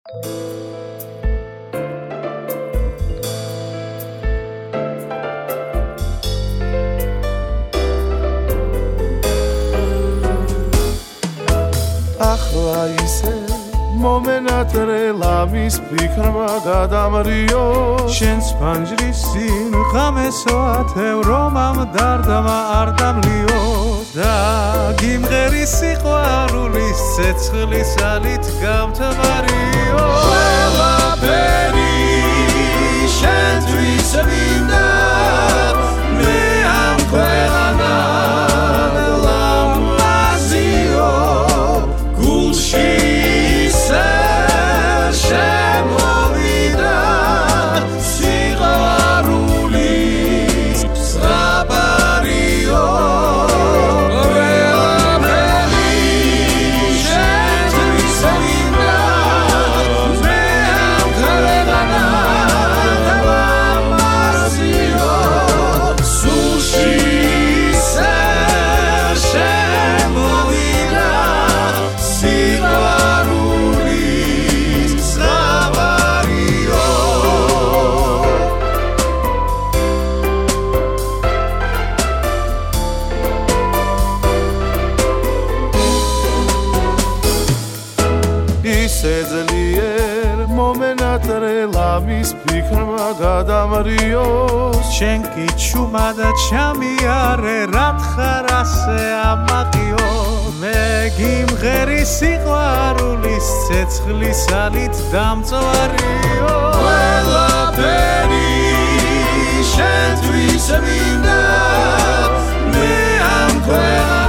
ახლა ისე მომენატრელა მის ფიქრმა გადამრიო შენს ფანჯრის წინ ღამესო ათევ რომამ დარდამა არ დამლიო და გიმღერი სიყვარულის ცეცხლის ალით გამთბარიო ყველაფერი შენთვის მინდა მე ამ ქვეყანამ ლამაზიო გულში სეძლიერ მომენატრელა მის ფიქრმა გადამრიოს შენ კი ჩუმა და ჩამიარე რათხარ ასე ამაყიო მე გიმღერი სიყვარულის ცეცხლის ალით დამწვარიო ყველაფერი შენთვის მინდა მე ამ ქვეყანამ